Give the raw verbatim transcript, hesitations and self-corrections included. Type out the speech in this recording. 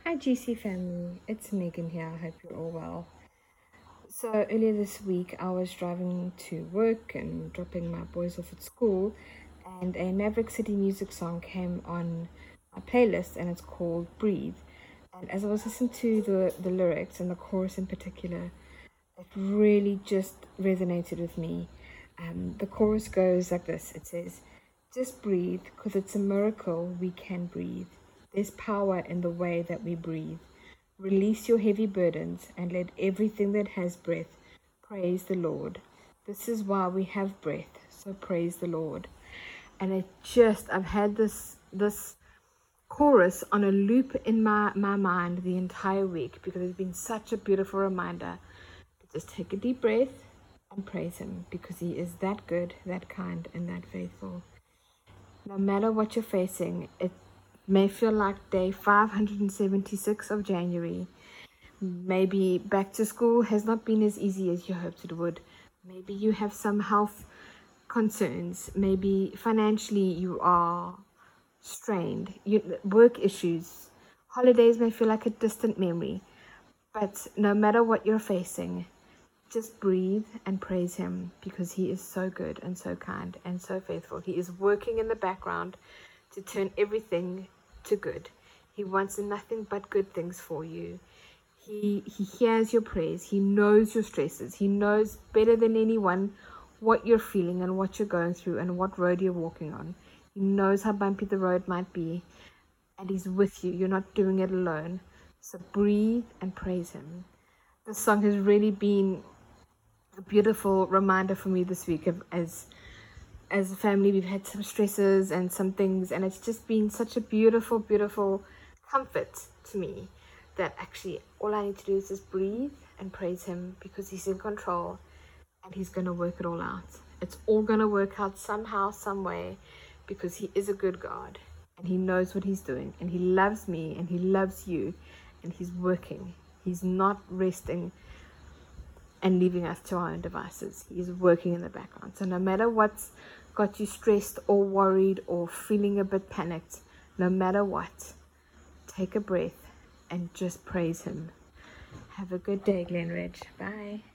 Hi G C family, it's Megan here. I hope you're all well. So earlier this week I was driving to work and dropping my boys off at school, and a Maverick City music song came on my playlist, and it's called Breathe. And as I was listening to the, the lyrics and the chorus in particular, it really just resonated with me. Um, the chorus goes like this. It says, just breathe, because it's a miracle we can breathe. There's power in the way that we breathe. Release your heavy burdens and let everything that has breath praise the Lord. This is why we have breath, so praise the Lord. And it just, I've had this this chorus on a loop in my, my mind the entire week, because it's been such a beautiful reminder to just take a deep breath and praise Him, because He is that good, that kind, and that faithful. No matter what you're facing, it may feel like day five hundred seventy-six of January. Maybe back to school has not been as easy as you hoped it would. Maybe you have some health concerns. Maybe financially you are strained. You, work issues. Holidays may feel like a distant memory. But no matter what you're facing, just breathe and praise Him, because He is so good and so kind and so faithful. He is working in the background to turn everything to good. He wants nothing but good things for you. He, he hears your prayers. He knows your stresses. He knows better than anyone what you're feeling and what you're going through and what road you're walking on. He knows how bumpy the road might be, and He's with you. You're not doing it alone. So breathe and praise Him. This song has really been a beautiful reminder for me this week of, as as a family, we've had some stresses and some things, and it's just been such a beautiful, beautiful comfort to me that actually all I need to do is just breathe and praise Him, because He's in control and He's going to work it all out. It's all going to work out somehow, some way, because He is a good God and He knows what He's doing, and He loves me and He loves you, and He's working. He's not resting and leaving us to our own devices. He's working in the background. So no matter what's got you stressed or worried or feeling a bit panicked, no matter what, take a breath and just praise Him. Have a good day, Glenridge. Bye.